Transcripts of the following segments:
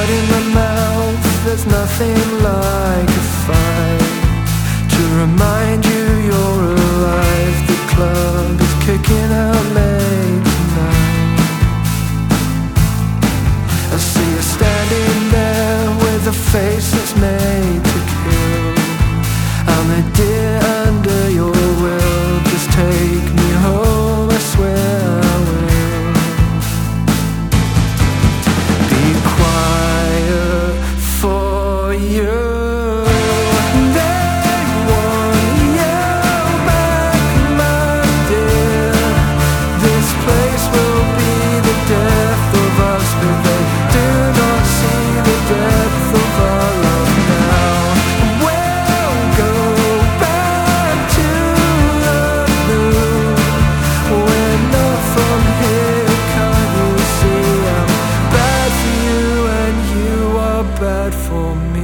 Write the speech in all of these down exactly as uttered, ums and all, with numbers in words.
blood in my mouth, there's nothing like a fight to remind you you're alive. The club is kicking out late tonight. I see you standing there with a face that's made to kill. I'm a deer under your will. Just take me home, I swear I will. Be quiet for you. They want you back, my dear. This place will be the death of us, but they do not see the depth of our love now. We'll go back to the blue. We're not from here, can't you see? I'm bad for you and you are bad for me.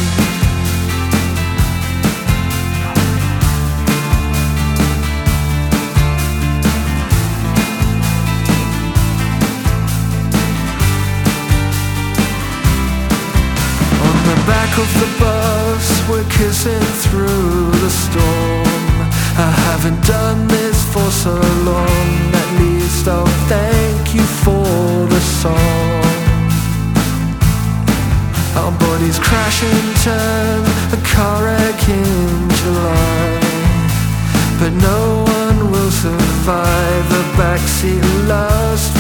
On the back of the bus, we're kissing through the storm. I haven't done this for so long. At least I'll thank you for the song. Our bodies crash and turn, a car wreck in July. But no one will survive. A backseat lust